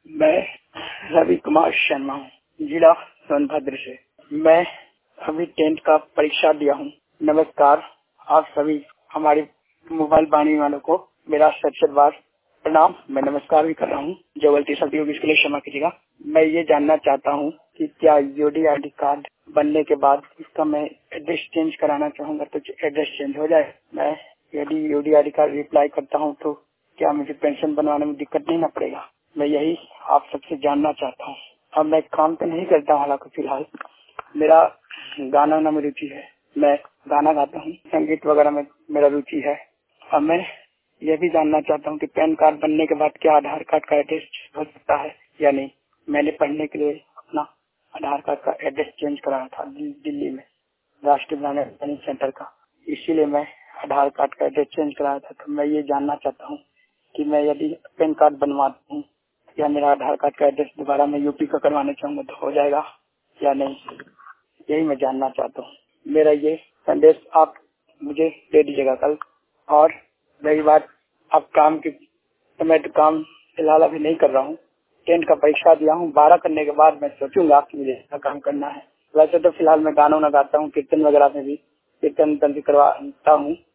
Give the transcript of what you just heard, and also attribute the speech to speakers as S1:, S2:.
S1: मैं रवि कुमार शर्मा हूँ, जिला सोनभद्र से। मैं अभी 10th का परीक्षा दिया हूँ। नमस्कार, आप सभी हमारे मोबाइल वाणी वालों को मेरा सत बार प्रणाम। मैं नमस्कार भी कर रहा हूँ। जो गलती सभी होगी इसके लिए क्षमा कीजिएगा। मैं ये जानना चाहता हूँ कि क्या यूडीआईडी कार्ड बनने के बाद इसका मैं एड्रेस चेंज कराना चाहूँगा तो एड्रेस चेंज हो जाए। मैं यदि यूडीआईडी कार्ड अप्लाई करता हूँ तो क्या मुझे पेंशन बनवाने में दिक्कत नहीं ना पड़ेगा? मैं यही आप सबसे जानना चाहता हूँ। अब मैं काम तो नहीं करता हूँ, हालांकि फिलहाल मेरा गाना में रुचि है। मैं गाना गाता हूँ, संगीत वगैरह में मेरा रुचि है। अब मैं यह भी जानना चाहता हूँ कि पैन कार्ड बनने के बाद क्या आधार कार्ड का एड्रेस हो सकता है या नहीं। मैंने पढ़ने के लिए अपना आधार कार्ड का एड्रेस चेंज कराया था दिल्ली में, राष्ट्रीय प्लानिंग सेंटर का। इसीलिए मैं आधार कार्ड का एड्रेस चेंज कराया था। तो मैं ये जानना चाहता हूँ कि मैं यदि पैन कार्ड बनवाता हूँ या मेरा आधार कार्ड का एड्रेस दोबारा मैं यूपी का करवाना चाहूँगा तो हो जाएगा या नहीं, यही मैं जानना चाहता हूँ। मेरा ये संदेश आप मुझे दे दीजिएगा कल। और रही बात अब काम की, तो मैं तो काम फिलहाल अभी नहीं कर रहा हूँ। 10th का परीक्षा दिया हूँ, 12 करने के बाद मैं सोचूंगा कि मुझे इसका काम करना है। वैसे तो फिलहाल मैं गाना गाता हूँ, कीर्तन वगैरह में भी कीर्तन भी करवाता हूँ।